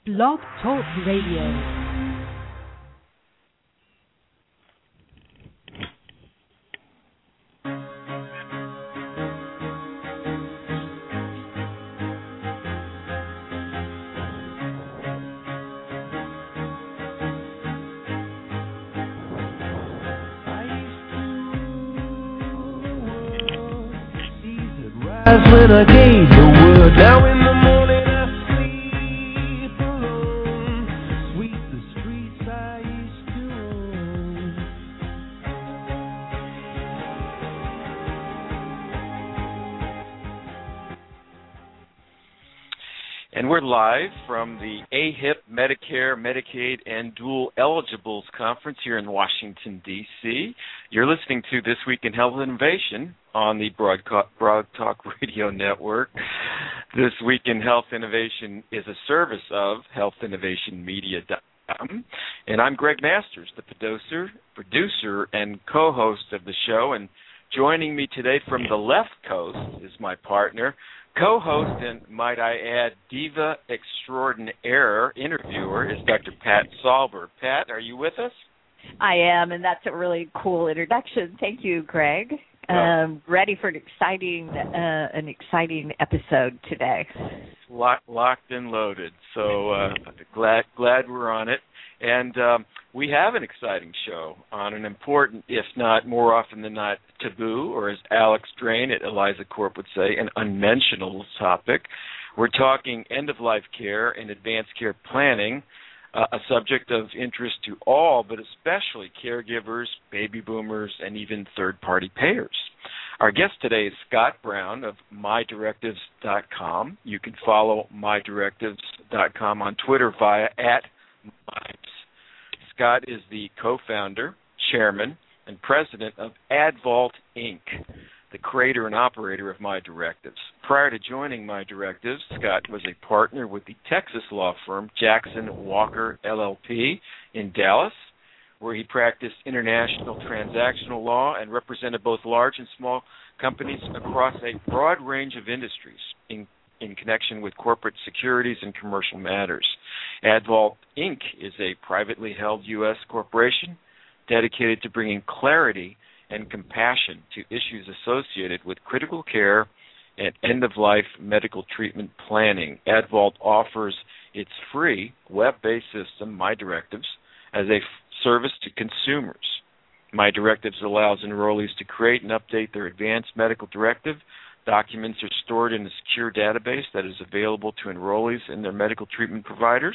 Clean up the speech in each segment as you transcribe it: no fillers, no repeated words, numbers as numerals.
Blog Talk Radio. When I gave the word, now in the morning I sleep alone. Sweep the streets I used to own. And we're live from the AHIP Medicare, Medicaid, and Dual Eligibles Conference here in Washington, D.C. You're listening to This Week in Health Innovation on the Broad Talk Radio Network. This Week in Health Innovation is a service of healthinnovationmedia.com. And I'm Greg Masters, the producer and co-host of the show. And joining me today from the left coast is my partner, co-host, and might I add, diva extraordinaire interviewer is Dr. Pat Salber. Pat, are you with us? I am, and that's a really cool introduction. Thank you, Greg. Ready for an exciting episode today. Locked and loaded. So glad we're on it. And we have an exciting show on an important, if not more often than not, taboo, or as Alex Drain at Eliza Corp would say, an unmentionable topic. We're talking end-of-life care and advanced care planning, a subject of interest to all, but especially caregivers, baby boomers, and even third-party payers. Our guest today is Scott Brown of MyDirectives.com. You can follow MyDirectives.com on Twitter via @MyDirectives. Scott is the co-founder, chairman, and president of AdVault, Inc., the creator and operator of MyDirectives. Prior to joining MyDirectives, Scott was a partner with the Texas law firm Jackson Walker LLP in Dallas, where he practiced international transactional law and represented both large and small companies across a broad range of industries in connection with corporate securities and commercial matters. AdVault, Inc. is a privately held U.S. corporation dedicated to bringing clarity and compassion to issues associated with critical care and end-of-life medical treatment planning. AdVault offers its free web-based system, MyDirectives, as a service to consumers. MyDirectives allows enrollees to create and update their advanced medical directive. Documents are stored in a secure database that is available to enrollees and their medical treatment providers.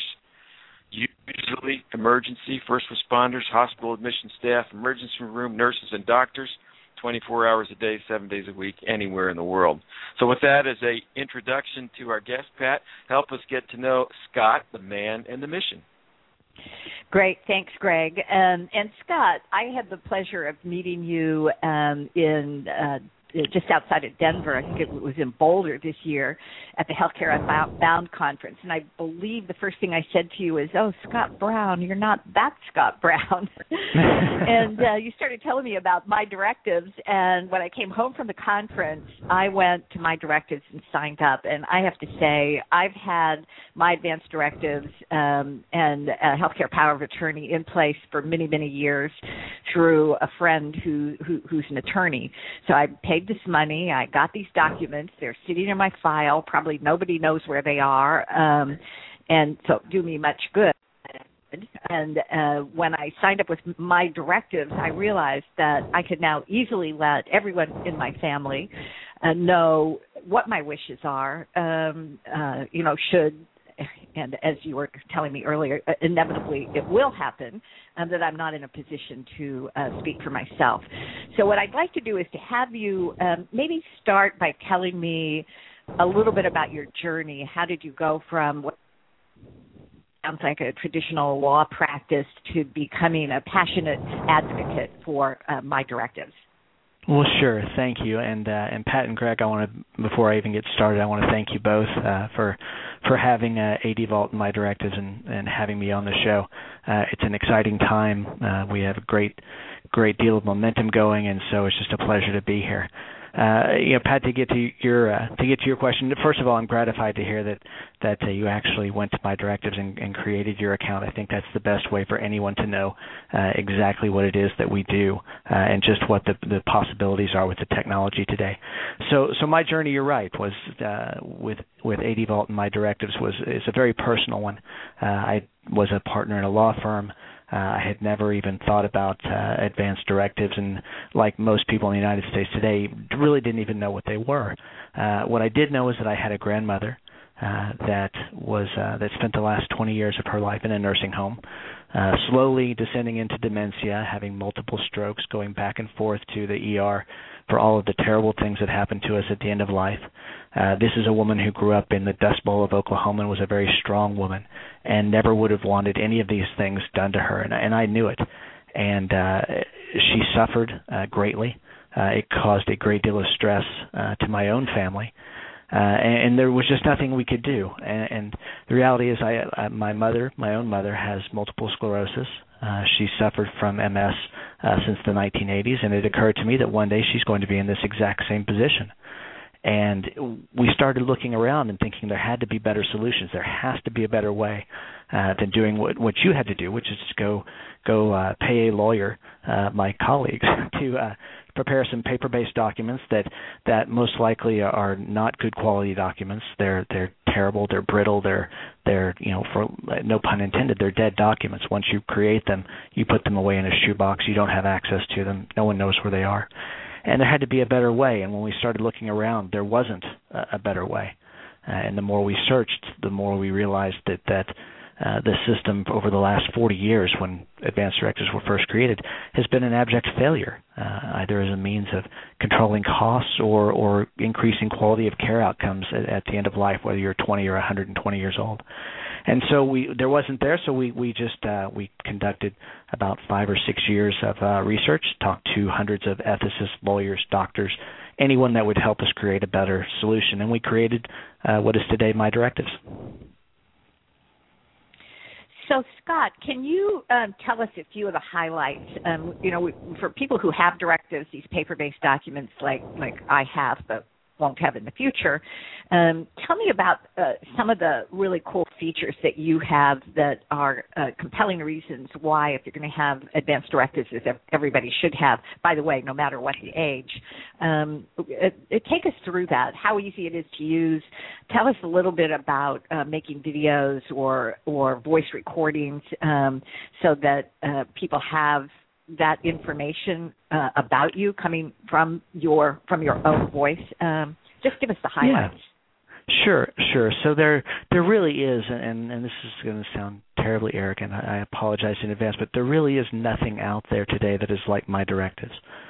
Usually emergency, first responders, hospital admission staff, emergency room nurses and doctors, 24 hours a day, 7 days a week, anywhere in the world. So with that as an introduction to our guest, Pat, help us get to know Scott, the man, and the mission. Great. Thanks, Greg. And Scott, I had the pleasure of meeting you in just outside of Denver. I think it was in Boulder this year at the Healthcare Unbound conference. And I believe the first thing I said to you is, "Oh, Scott Brown, you're not that Scott Brown." And you started telling me about MyDirectives. And when I came home from the conference, I went to MyDirectives and signed up. And I have to say, I've had my advanced directives and healthcare power of attorney in place for many, many years through a friend who's an attorney. So I paid this money. I got these documents. They're sitting in my file. Probably nobody knows where they are, and so do me much good. And when I signed up with MyDirectives, I realized that I could now easily let everyone in my family know what my wishes are. Should, and as you were telling me earlier, inevitably it will happen, that I'm not in a position to speak for myself. So what I'd like to do is to have you maybe start by telling me a little bit about your journey. How did you go from what sounds like a traditional law practice to becoming a passionate advocate for MyDirectives? Well, sure. Thank you. And Pat and Greg, before I even get started, I want to thank you both for having AdVault and MyDirectives and having me on the show. It's an exciting time. We have a great deal of momentum going, and so it's just a pleasure to be here. Pat, to get to your question, first of all, I'm gratified to hear that you actually went to My Directives and created your account. I think that's the best way for anyone to know exactly what it is that we do and just what the possibilities are with the technology today. So my journey, you're right, was with AD Vault and My Directives is a very personal one. I was a partner in a law firm. I had never even thought about advanced directives, and like most people in the United States today, really didn't even know what they were. What I did know is that I had a grandmother that spent the last 20 years of her life in a nursing home, slowly descending into dementia, having multiple strokes, going back and forth to the ER for all of the terrible things that happened to us at the end of life. This is a woman who grew up in the Dust Bowl of Oklahoma and was a very strong woman and never would have wanted any of these things done to her, and I knew it. And she suffered greatly. It caused a great deal of stress to my own family. And there was just nothing we could do. And the reality is my own mother, has multiple sclerosis. She suffered from MS since the 1980s, and it occurred to me that one day she's going to be in this exact same position. And we started looking around and thinking there had to be better solutions. There has to be a better way than doing what you had to do, which is to go pay a lawyer, my colleagues, to prepare some paper-based documents that most likely are not good quality documents. They're terrible. They're brittle. They're for no pun intended, they're dead documents. Once you create them, you put them away in a shoebox. You don't have access to them. No one knows where they are. And there had to be a better way. And when we started looking around, there wasn't a better way. And the more we searched, the more we realized that the system over the last 40 years, when advanced directives were first created, has been an abject failure, either as a means of controlling costs or increasing quality of care outcomes at the end of life, whether you're 20 or 120 years old. And so there wasn't there, so we conducted about 5 or 6 years of research, talked to hundreds of ethicists, lawyers, doctors, anyone that would help us create a better solution. And we created what is today My Directives. So, Scott, can you tell us a few of the highlights? For people who have directives, these paper-based documents like I have, but won't have in the future, tell me about some of the really cool features that you have that are compelling reasons why, if you're going to have advanced directives, as everybody should have, by the way, no matter what the age. Take us through that, how easy it is to use. Tell us a little bit about making videos or voice recordings so that people have that information about you coming from your own voice. Just give us the highlights. Yeah. Sure. So there really is, and this is going to sound terribly arrogant. I apologize in advance, but there really is nothing out there today that is like My Directives.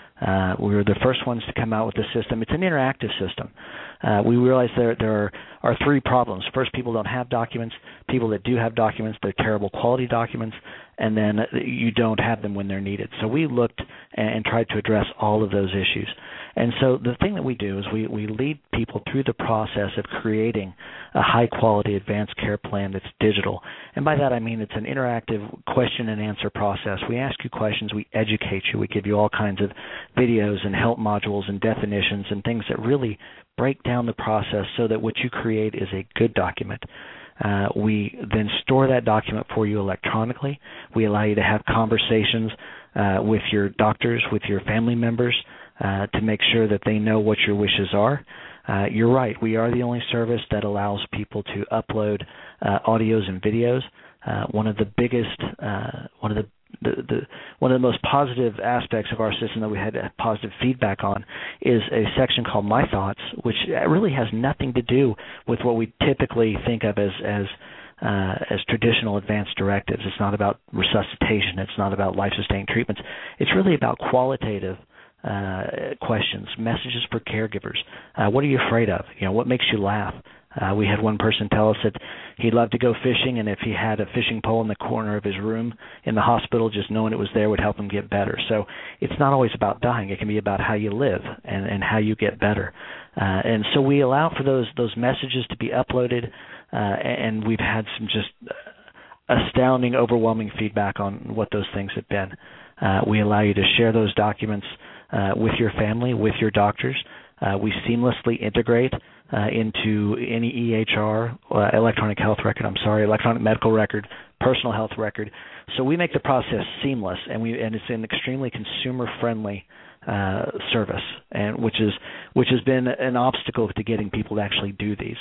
We were the first ones to come out with the system. It's an interactive system. We realized there are 3 problems. First, people don't have documents. People that do have documents, they're terrible quality documents, and then you don't have them when they're needed. So we looked and tried to address all of those issues. And so the thing that we do is we lead people through the process of creating a high-quality advanced care plan that's digital. And by that I mean it's an interactive question and answer process. We ask you questions, we educate you, we give you all kinds of videos and help modules and definitions and things that really break down the process so that what you create is a good document. We then store that document for you electronically. We allow you to have conversations with your doctors, with your family members, to make sure that they know what your wishes are. You're right. We are the only service that allows people to upload audios and videos. One of the biggest, one of the most positive aspects of our system that we had positive feedback on is a section called My Thoughts, which really has nothing to do with what we typically think of as traditional advanced directives. It's not about resuscitation. It's not about life-sustaining treatments. It's really about qualitative questions, messages for caregivers. What are you afraid of? What makes you laugh? We had one person tell us that he'd love to go fishing, and if he had a fishing pole in the corner of his room in the hospital, just knowing it was there would help him get better. So it's not always about dying. It can be about how you live and how you get better. And so we allow for those messages to be uploaded, and we've had some just astounding, overwhelming feedback on what those things have been. We allow you to share those documents with your family, with your doctors. We seamlessly integrate into any EHR, electronic medical record, personal health record. So we make the process seamless, and it's an extremely consumer-friendly service, and which has been an obstacle to getting people to actually do these.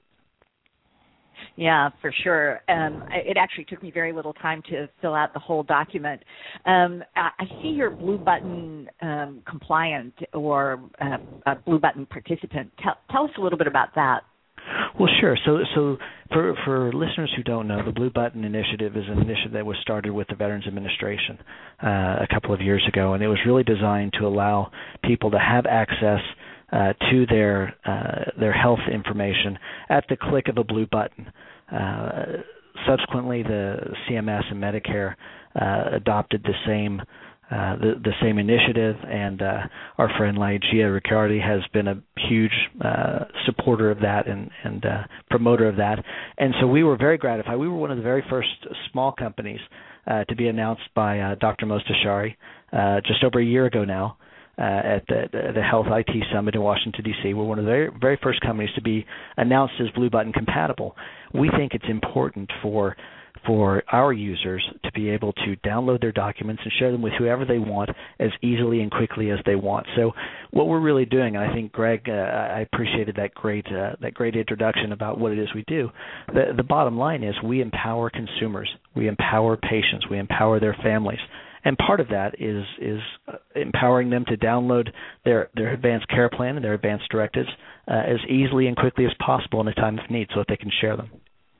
Yeah, for sure. It actually took me very little time to fill out the whole document. I see you're Blue Button compliant or a Blue Button participant. Tell us a little bit about that. Well, sure. So for listeners who don't know, the Blue Button Initiative is an initiative that was started with the Veterans Administration a couple of years ago, and it was really designed to allow people to have access to their health information at the click of a blue button. Subsequently, the CMS and Medicare adopted the same initiative, and our friend Lygia Ricciardi has been a huge supporter of that and promoter of that. And so we were very gratified. We were one of the very first small companies to be announced by Dr. Mostashari just over a year ago now. At the Health IT Summit in Washington, D.C. We're one of the very, very first companies to be announced as Blue Button compatible. We think it's important for our users to be able to download their documents and share them with whoever they want as easily and quickly as they want. So what we're really doing, and I think, Greg, I appreciated that great introduction about what it is we do. The bottom line is we empower consumers. We empower patients. We empower their families. And part of that is empowering them to download their advanced care plan and their advanced directives as easily and quickly as possible in a time of need so that they can share them.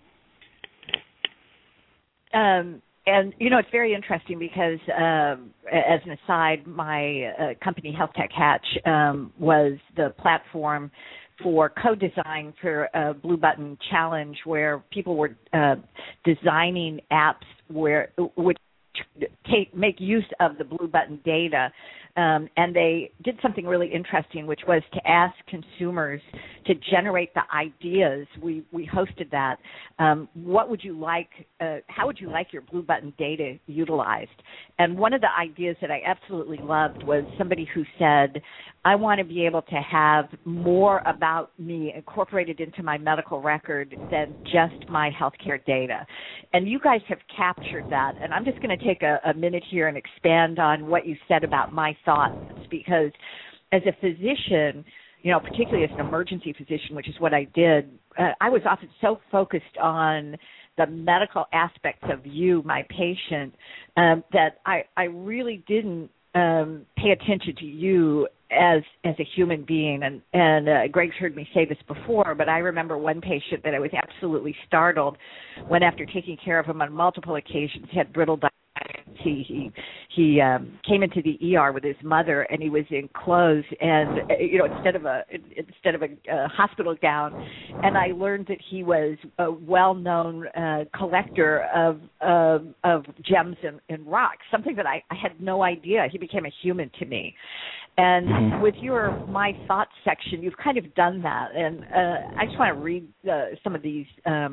And, it's very interesting because, as an aside, my company, Health Tech Hatch, was the platform for co-design for a Blue Button challenge where people were designing apps which make use of the Blue Button data, and they did something really interesting, which was to ask consumers to generate the ideas. We hosted that. What would you like? How would you like your Blue Button data utilized? And one of the ideas that I absolutely loved was somebody who said, I want to be able to have more about me incorporated into my medical record than just my healthcare data. And you guys have captured that. And I'm just going to take a minute here and expand on what you said about my thoughts, because as a physician, particularly as an emergency physician, which is what I did, I was often so focused on the medical aspects of you, my patient, that I really didn't pay attention to you as a human being. And Greg's heard me say this before, but I remember one patient that I was absolutely startled when, after taking care of him on multiple occasions, he had brittle diabetes. He came into the ER with his mother, and he was in clothes and instead of a hospital gown. And I learned that he was a well-known collector of gems and rocks, something that I had no idea. He became a human to me. And with your My Thoughts section, you've kind of done that. And I just want to read some of these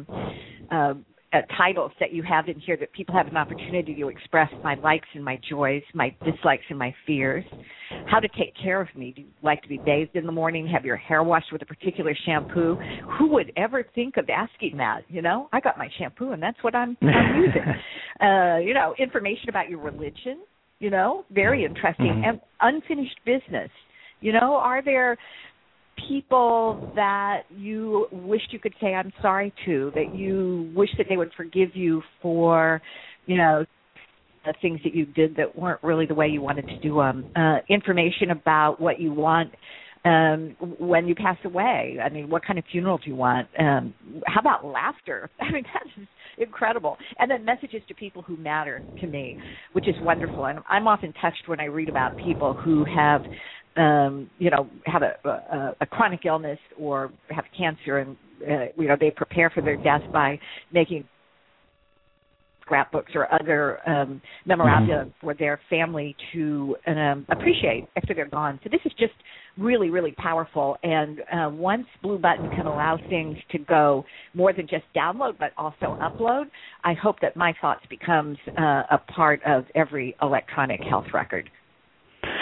titles that you have in here that people have an opportunity to express my likes and my joys, my dislikes and my fears. How to take care of me. Do you like to be bathed in the morning? Have your hair washed with a particular shampoo? Who would ever think of asking that? I got my shampoo and that's what I'm using. Information about your religion. Very interesting. And unfinished business. Are there people that you wished you could say I'm sorry to, that you wish that they would forgive you for, the things that you did that weren't really the way you wanted to do them? Information about what you want when you pass away. I mean, what kind of funeral do you want? How about laughter? I mean, that is incredible. And then messages to people who matter to me, which is wonderful. And I'm often touched when I read about people who have have a chronic illness or have cancer, and they prepare for their death by making scrapbooks or other memoranda for their family to appreciate after they're gone. So this is just really, really powerful. And once Blue Button can allow things to go more than just download, but also upload, I hope that My Thoughts becomes a part of every electronic health record.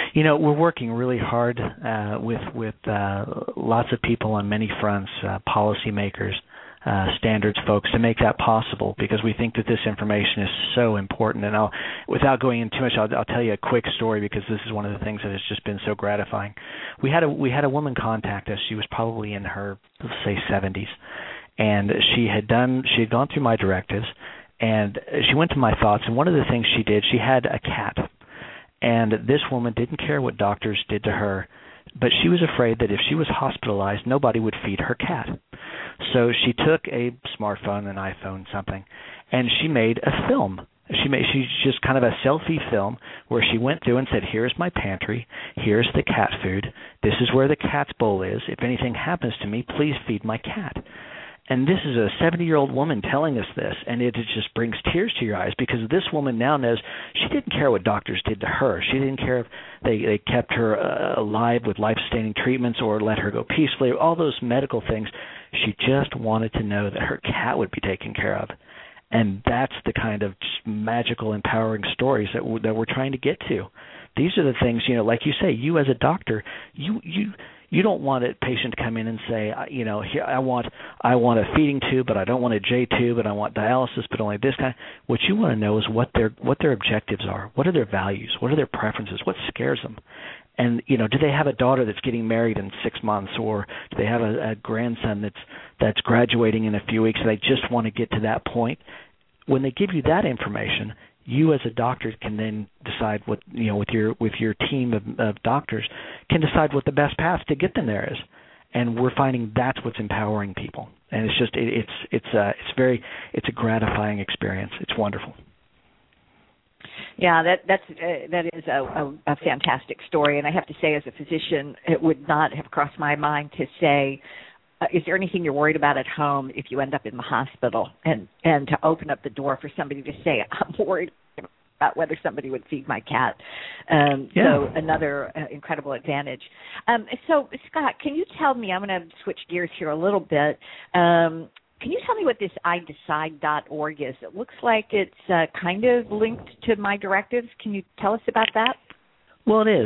We're working really hard with lots of people on many fronts, policymakers, standards folks, to make that possible, because we think that this information is so important. And without going into too much, I'll tell you a quick story, because this is one of the things that has just been so gratifying. We had a woman contact us. She was probably in her, let's say, 70s, and she had gone through my directives, and she went to my thoughts. And one of the things she did, she had a cat, and this woman didn't care what doctors did to her, but she was afraid that if she was hospitalized, nobody would feed her cat. So she took a smartphone, an iPhone, something, and she made a film. She's just kind of a selfie film where she went through and said, here's my pantry, here's the cat food, this is where the cat's bowl is. If anything happens to me, please feed my cat. And this is a 70-year-old woman telling us this, and it just brings tears to your eyes, because this woman now knows she didn't care what doctors did to her. She didn't care if they kept her alive with life-sustaining treatments or let her go peacefully, all those medical things. She just wanted to know that her cat would be taken care of. And that's the kind of just magical, empowering stories that we're trying to get to. These are the things, like you say, you as a doctor, you don't want a patient to come in and say, here, I want a feeding tube, but I don't want a J tube, and I want dialysis, but only this kind. What you want to know is what their objectives are. What are their values? What are their preferences? What scares them? And do they have a daughter that's getting married in 6 months, or do they have a grandson that's graduating in a few weeks? And they just want to get to that point. When they give you that information, you as a doctor can then decide what, with your team of doctors, can decide what the best path to get them there is. And we're finding that's what's empowering people. And it's just it's a gratifying experience. It's wonderful. Yeah, that is a fantastic story. And I have to say, as a physician, it would not have crossed my mind to say, is there anything you're worried about at home if you end up in the hospital? And to open up the door for somebody to say, I'm worried about whether somebody would feed my cat. So another incredible advantage. So, Scott, can you tell me, I'm going to switch gears here a little bit. Can you tell me what this idecide.org is? It looks like it's kind of linked to my directives. Can you tell us about that? Well, it is.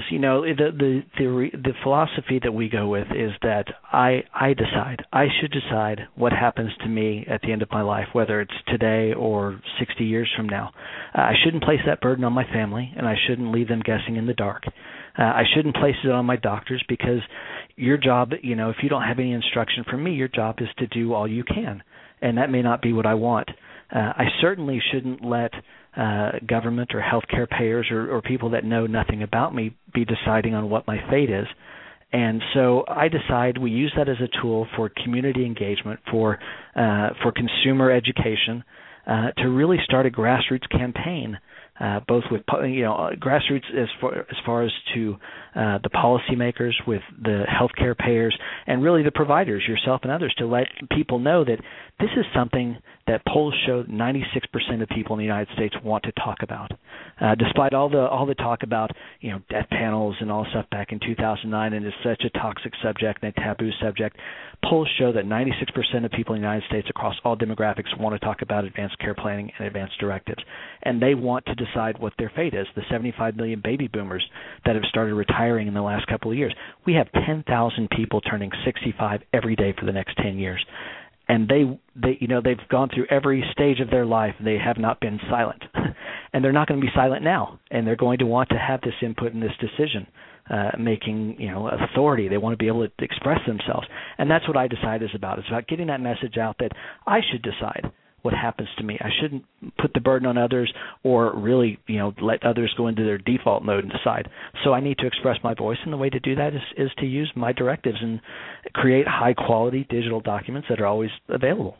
The philosophy that we go with is that I decide. I should decide what happens to me at the end of my life, whether it's today or 60 years from now. I shouldn't place that burden on my family, and I shouldn't leave them guessing in the dark. I shouldn't place it on my doctors, because your job, if you don't have any instruction from me, your job is to do all you can, and that may not be what I want. I certainly shouldn't let government or healthcare payers or people that know nothing about me be deciding on what my fate is. And so I decide we use that as a tool for community engagement, for consumer education, to really start a grassroots campaign, both with grassroots as far as to the policymakers, with the healthcare payers, and really the providers, yourself and others, to let people know that this is something that polls show 96% of people in the United States want to talk about. Despite all the talk about death panels and all stuff back in 2009, and it's such a toxic subject and a taboo subject, polls show that 96% of people in the United States across all demographics want to talk about advanced care planning and advanced directives, and they want to decide what their fate is. The 75 million baby boomers that have started retiring in the last couple of years. We have 10,000 people turning 65 every day for the next 10 years. And they've gone through every stage of their life. They have not been silent, and they're not going to be silent now. And they're going to want to have this input in this decision making, authority. They want to be able to express themselves, and that's what I Decide is about. It's about getting that message out that I should decide what happens to me. I shouldn't put the burden on others, or really, let others go into their default mode and decide. So I need to express my voice, and the way to do that is to use my directives and create high-quality digital documents that are always available.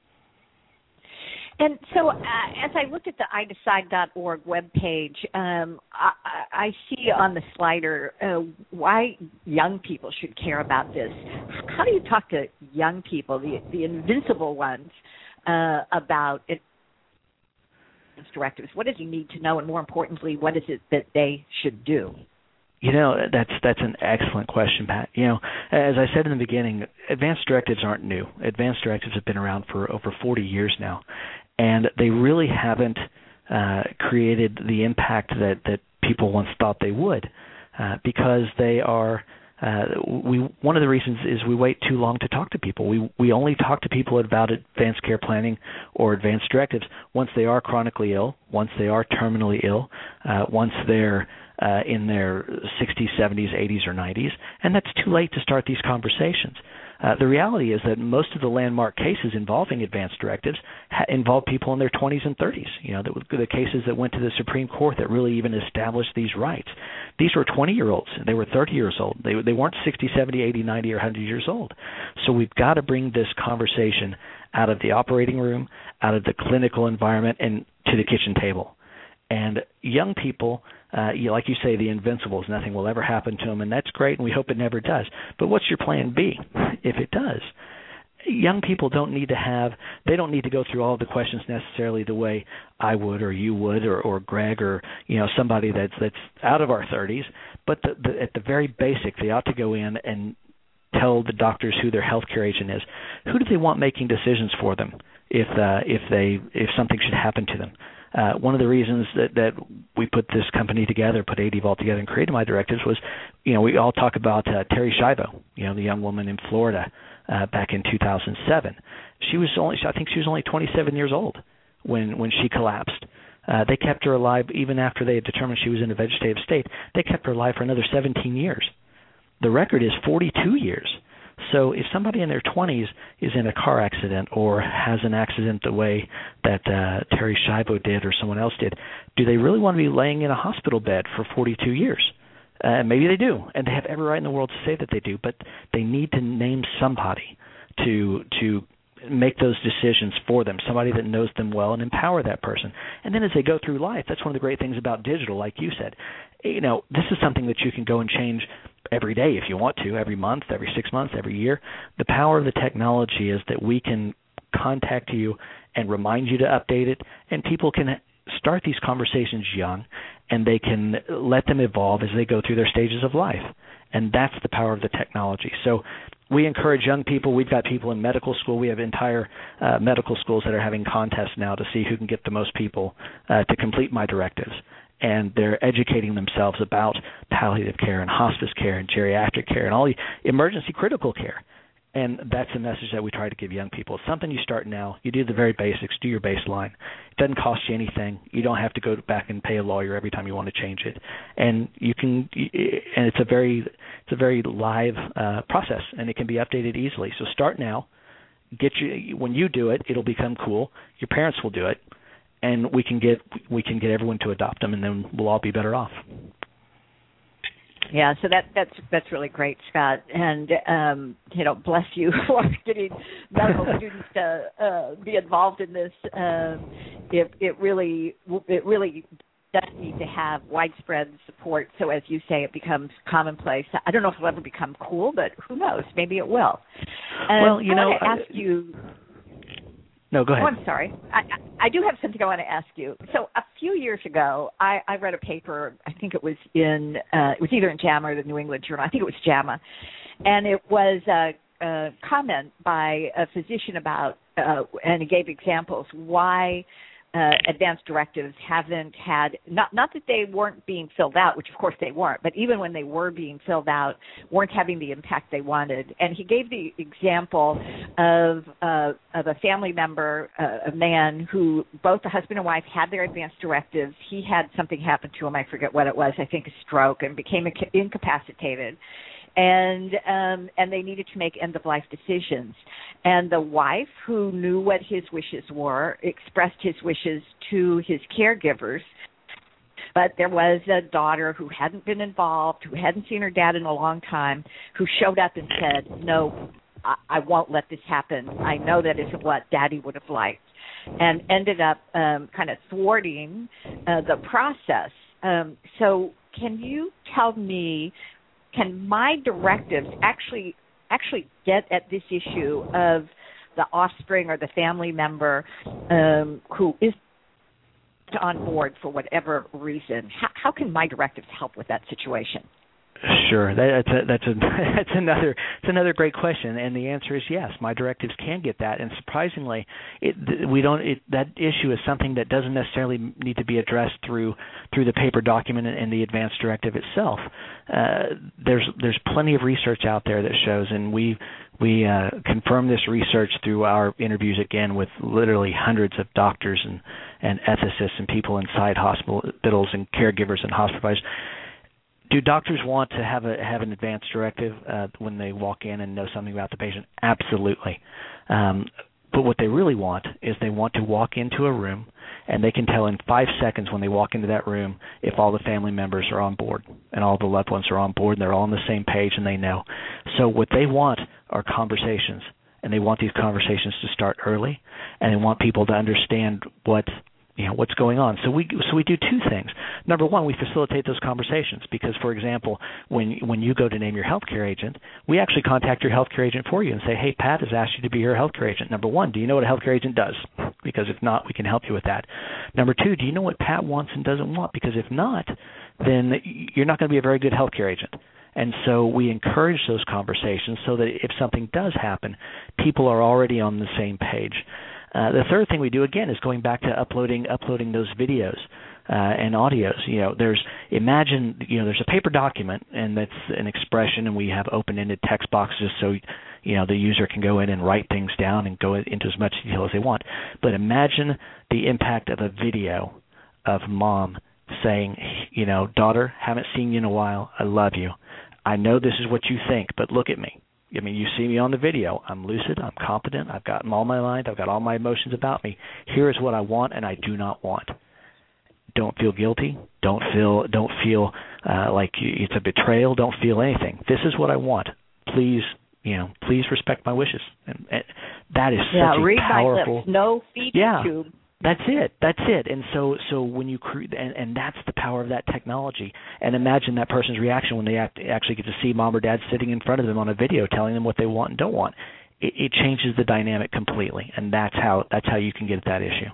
And so as I looked at the idecide.org webpage, I see on the slider why young people should care about this. How do you talk to young people, the invincible ones, about its directives? What does he need to know, and more importantly, what is it that they should do? That's an excellent question, Pat. As I said in the beginning, advanced directives aren't new. Advanced directives have been around for over 40 years now, and they really haven't created the impact that people once thought they would. because they are. One of the reasons is we wait too long to talk to people. We only talk to people about advanced care planning or advanced directives once they are chronically ill, once they are terminally ill, once they're in their 60s, 70s, 80s, or 90s, and that's too late to start these conversations. The reality is that most of the landmark cases involving advanced directives involve people in their 20s and 30s. The cases that went to the Supreme Court that really even established these rights. These were 20-year-olds. They were 30 years old. They weren't 60, 70, 80, 90, or 100 years old. So we've got to bring this conversation out of the operating room, out of the clinical environment, and to the kitchen table. And young people, like you say, the invincibles, nothing will ever happen to them, and that's great, and we hope it never does. But what's your plan B if it does? Young people don't need to go through all the questions necessarily the way I would or you would or Greg or somebody that's out of our 30s. But at the very basic, they ought to go in and tell the doctors who their healthcare agent is. Who do they want making decisions for them if something should happen to them? One of the reasons that we put this company together, put AD Vault together and created My Directives was, we all talk about Terri Schiavo, the young woman in Florida back in 2007. I think she was only 27 years old when she collapsed. They kept her alive even after they had determined she was in a vegetative state. They kept her alive for another 17 years. The record is 42 years. So if somebody in their 20s is in a car accident or has an accident the way that Terri Schiavo did or someone else did, do they really want to be laying in a hospital bed for 42 years? Maybe they do, and they have every right in the world to say that they do, but they need to name somebody to make those decisions for them, somebody that knows them well, and empower that person. And then as they go through life, that's one of the great things about digital, like you said. This is something that you can go and change every day if you want to, every month, every 6 months, every year. The power of the technology is that we can contact you and remind you to update it, and people can start these conversations young, and they can let them evolve as they go through their stages of life. And that's the power of the technology. So we encourage young people. We've got people in medical school. We have entire medical schools that are having contests now to see who can get the most people to complete My Directives. And they're educating themselves about palliative care and hospice care and geriatric care and all the emergency critical care. And that's the message that we try to give young people. It's something you start now. You do the very basics. Do your baseline. It doesn't cost you anything. You don't have to go back and pay a lawyer every time you want to change it. And you can. And it's a very live process, and it can be updated easily. So start now. When you do it, it'll become cool. Your parents will do it, and we can get everyone to adopt them, and then we'll all be better off. Yeah, so that's really great, Scott, and bless you for getting medical students to be involved in this. It really does need to have widespread support. So as you say, it becomes commonplace. I don't know if it'll ever become cool, but who knows? Maybe it will. Well, I want to ask you. No, go ahead. Oh, I'm sorry. I do have something I want to ask you. So a few years ago, I read a paper. I think it was either in JAMA or the New England Journal. I think it was JAMA, and it was a comment by a physician about, and he gave examples why advanced directives haven't had, not that they weren't being filled out, which of course they weren't, but even when they were being filled out, weren't having the impact they wanted. And he gave the example of a family member, a man who both the husband and wife had their advanced directives. He had something happen to him, I forget what it was, I think a stroke, and became incapacitated. And they needed to make end-of-life decisions. And the wife, who knew what his wishes were, expressed his wishes to his caregivers. But there was a daughter who hadn't been involved, who hadn't seen her dad in a long time, who showed up and said, no, I won't let this happen. I know that isn't what Daddy would have liked. And ended up kind of thwarting the process. So can you tell me, can My Directives actually get at this issue of the offspring or the family member who is on board for whatever reason? How can My Directives help with that situation? Sure, that's another great question, and the answer is yes. My directives can get that, and surprisingly, that issue is something that doesn't necessarily need to be addressed through the paper document and the advanced directive itself. There's plenty of research out there that shows, and we confirm this research through our interviews again with literally hundreds of doctors and ethicists and people inside hospitals and caregivers and hospital providers. Do doctors want to have an advanced directive when they walk in and know something about the patient? Absolutely. But what they really want is they want to walk into a room and they can tell in 5 seconds when they walk into that room if all the family members are on board and all the loved ones are on board and they're all on the same page and they know. So what they want are conversations, and they want these conversations to start early, and they want people to understand what's going on. So we do two things. Number one, we facilitate those conversations because, for example, when you go to name your healthcare agent, we actually contact your healthcare agent for you and say, hey, Pat has asked you to be your healthcare agent. Number one, do you know what a healthcare agent does? Because if not, we can help you with that. Number two, do you know what Pat wants and doesn't want? Because if not, then you're not going to be a very good healthcare agent. And so we encourage those conversations so that if something does happen, people are already on the same page. The third thing we do, again, is going back to uploading those videos and audios. There's a paper document, and that's an expression, and we have open-ended text boxes so the user can go in and write things down and go into as much detail as they want. But imagine the impact of a video of mom saying, daughter, haven't seen you in a while. I love you. I know this is what you think, but look at me. I mean, you see me on the video. I'm lucid. I'm competent. I've got all my mind. I've got all my emotions about me. Here is what I want and I do not want. Don't feel guilty. Don't feel like it's a betrayal. Don't feel anything. This is what I want. Please respect my wishes. And that is such a read powerful. My lips. No feed tube. That's it. And so when you create, and that's the power of that technology. And imagine that person's reaction when they actually get to see mom or dad sitting in front of them on a video telling them what they want and don't want. It changes the dynamic completely, and that's how you can get at that issue.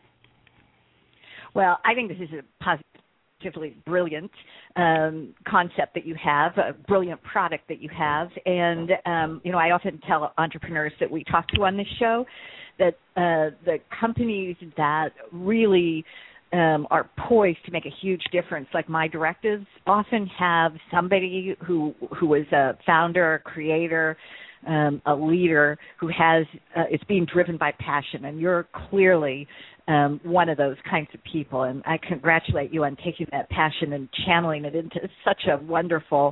Well, I think this is a positively brilliant concept that you have, a brilliant product that you have. And, I often tell entrepreneurs that we talk to on this show that the companies that really are poised to make a huge difference, like My Directives, often have somebody who is a founder, a creator, a leader who is being driven by passion, and you're clearly one of those kinds of people. And I congratulate you on taking that passion and channeling it into such a wonderful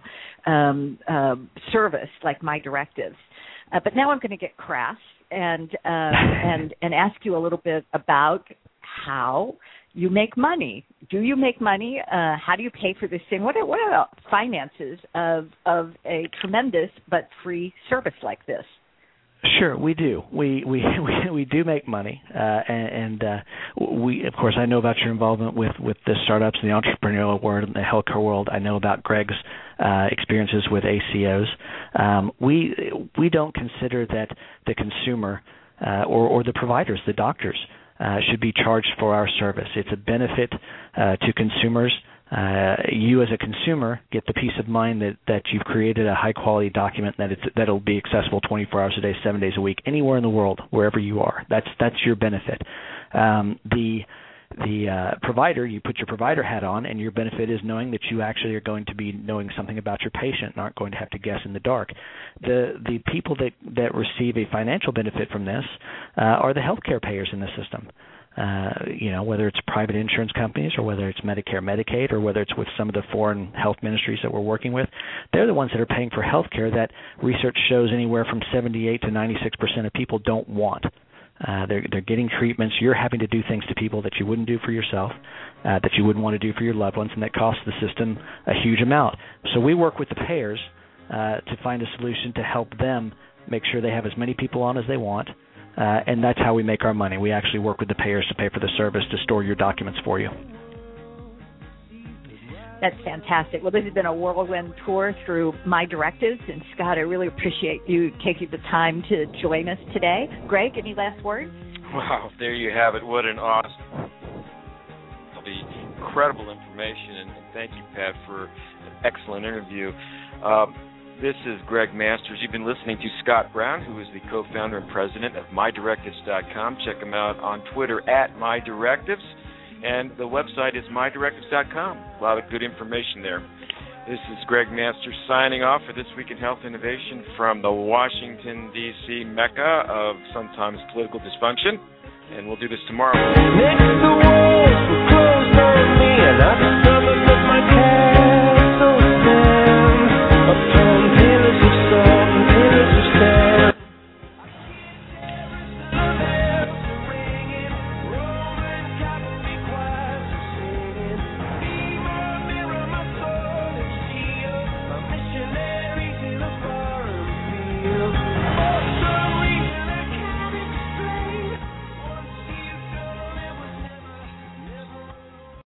service like My Directives. But now I'm going to get crass and ask you a little bit about how you make money. Do you make money? How do you pay for this thing? What are the finances of a tremendous but free service like this? Sure, we do. We do make money, and we, of course, I know about your involvement with the startups and the entrepreneurial world and the healthcare world. I know about Greg's experiences with ACOs. We don't consider that the consumer or the providers, the doctors, should be charged for our service. It's a benefit to consumers. You as a consumer get the peace of mind that you've created a high-quality document that'll be accessible 24 hours a day, 7 days a week, anywhere in the world, wherever you are. That's your benefit. The provider, you put your provider hat on, and your benefit is knowing that you actually are going to be knowing something about your patient and aren't going to have to guess in the dark. The people that receive a financial benefit from this are the healthcare payers in the system. Whether it's private insurance companies or whether it's Medicare, Medicaid, or whether it's with some of the foreign health ministries that we're working with, they're the ones that are paying for health care that research shows anywhere from 78 to 96% of people don't want. They're getting treatments. You're having to do things to people that you wouldn't do for yourself, that you wouldn't want to do for your loved ones, and that costs the system a huge amount. So we work with the payers to find a solution to help them make sure they have as many people on as they want. And that's how we make our money. We actually work with the payers to pay for the service to store your documents for you. That's fantastic. Well, this has been a whirlwind tour through My Directives. And, Scott, I really appreciate you taking the time to join us today. Greg, any last words? Wow, there you have it. What an awesome, the incredible information, and thank you, Pat, for an excellent interview. This is Greg Masters. You've been listening to Scott Brown, who is the co-founder and president of MyDirectives.com. Check him out on Twitter at MyDirectives, and the website is MyDirectives.com. A lot of good information there. This is Greg Masters signing off for This Week in Health Innovation from the Washington, D.C. mecca of sometimes political dysfunction, and we'll do this tomorrow. Next the wall.